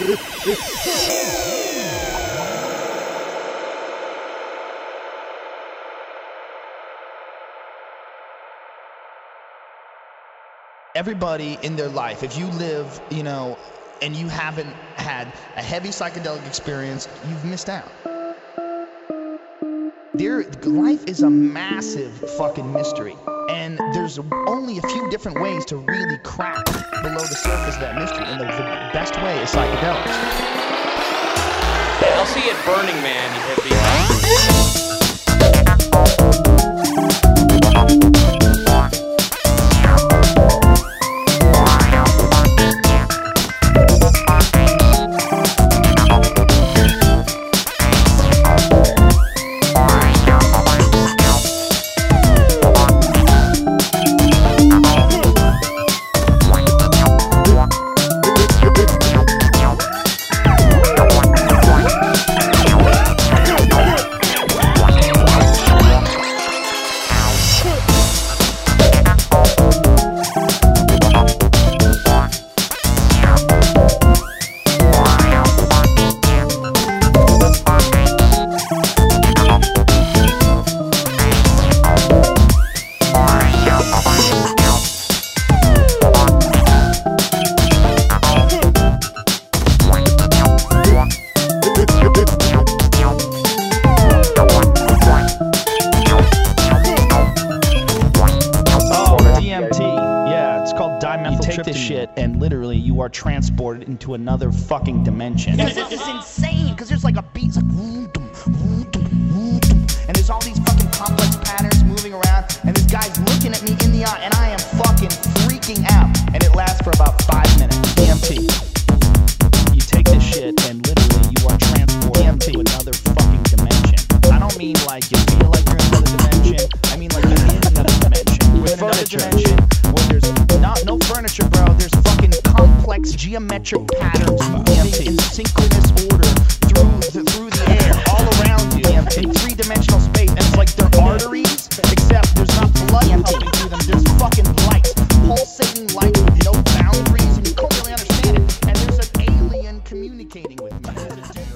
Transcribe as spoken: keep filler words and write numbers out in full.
Everybody in their life, if you live, you know, and you haven't had a heavy psychedelic experience, you've missed out. Their life is a massive fucking mystery, and there's only a few different ways to really crack below the surface of that mystery, and the, the best way is psychedelics. I'll see you at Burning Man, you hippie. You take this shit and literally you are transported into another fucking dimension. This is insane, because there's like a beat, it's like and there's all these fucking complex patterns moving around, and this guy's looking at me in the eye, and I am fucking freaking out, and it lasts for about five minutes. D M T. You take this shit and literally you are transported to another fucking dimension. I don't mean like you feel like you're in another dimension. I mean like you're in another dimension. With another dimension where there's not no furniture, bro. There's fucking complex geometric patterns moving in synchronous order through the, through the air, all around you, in three-dimensional space. And it's like they're arteries, except there's not blood pumping through them. There's fucking light, pulsating light with no boundaries, and you can't really understand it. And there's an alien communicating with me.